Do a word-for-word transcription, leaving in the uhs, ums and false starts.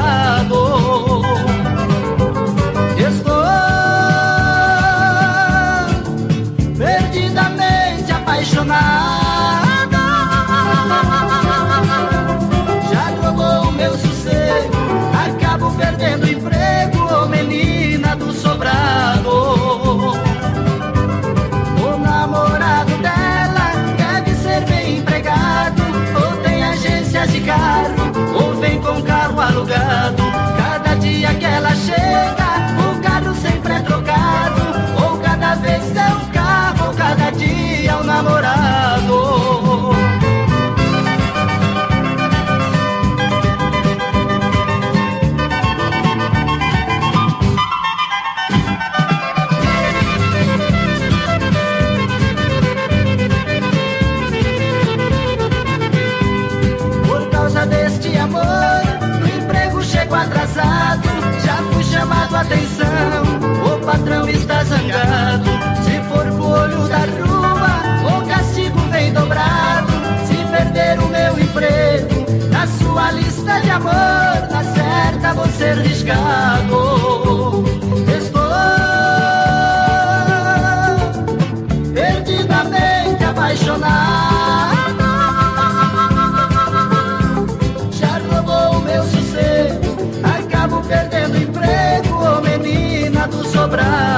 namorado. Estou perdidamente apaixonado. Já roubou o meu sossego, acabo perdendo o emprego, ô menina do sobrado. O namorado dela deve ser bem empregado, ou tem agências de carro, ou vem com carro alugado. Cada dia que ela chega, o carro sempre é trocado, ou cada vez é um carro, ou cada dia é um namorado. Deste amor, no emprego chego atrasado, já fui chamado a atenção, o patrão está zangado. Se for pro olho da rua, o castigo vem dobrado. Se perder o meu emprego, na sua lista de amor, na certa vou ser riscado. Estou perdidamente apaixonado. Acabo perdendo emprego, ô menina do sobrado.